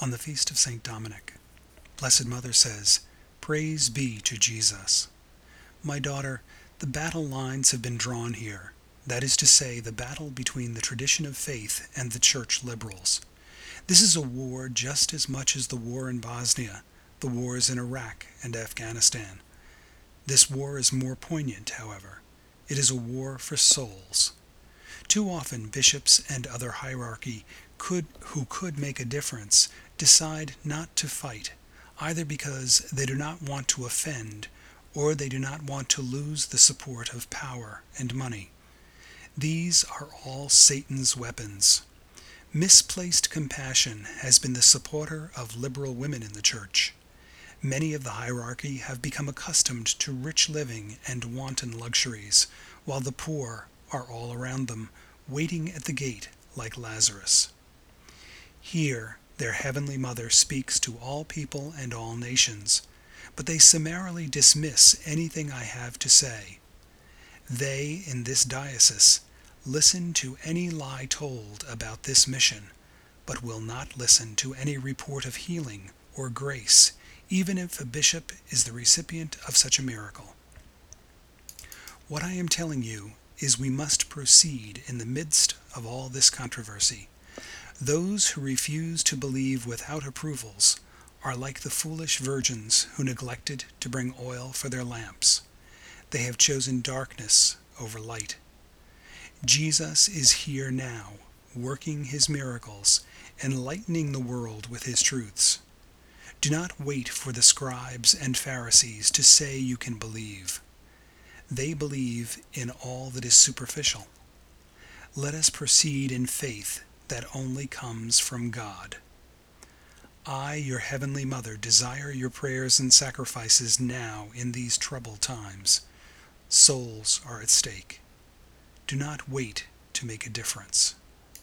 On the feast of St. Dominic, Blessed Mother says, "Praise be to Jesus." My daughter, the battle lines have been drawn here. That is to say, the battle between the tradition of faith and the church liberals. This is a war just as much as the war in Bosnia, the wars in Iraq and Afghanistan. This war is more poignant, however. It is a war for souls. Too often bishops and other hierarchy who could make a difference decide not to fight, either because they do not want to offend or they do not want to lose the support of power and money. These are all Satan's weapons. Misplaced compassion has been the supporter of liberal women in the church. Many of the hierarchy have become accustomed to rich living and wanton luxuries, while the poor are all around them, waiting at the gate like Lazarus. Here their heavenly Mother speaks to all people and all nations, but they summarily dismiss anything I have to say. They, in this diocese, listen to any lie told about this mission, but will not listen to any report of healing or grace, even if a bishop is the recipient of such a miracle. What I am telling you is we must proceed in the midst of all this controversy. Those who refuse to believe without approvals are like the foolish virgins who neglected to bring oil for their lamps. They have chosen darkness over light. Jesus is here now, working his miracles, enlightening the world with his truths. Do not wait for the scribes and Pharisees to say you can believe. They believe in all that is superficial. Let us proceed in faith that only comes from God. I, your heavenly Mother, desire your prayers and sacrifices now in these troubled times. Souls are at stake. Do not wait to make a difference.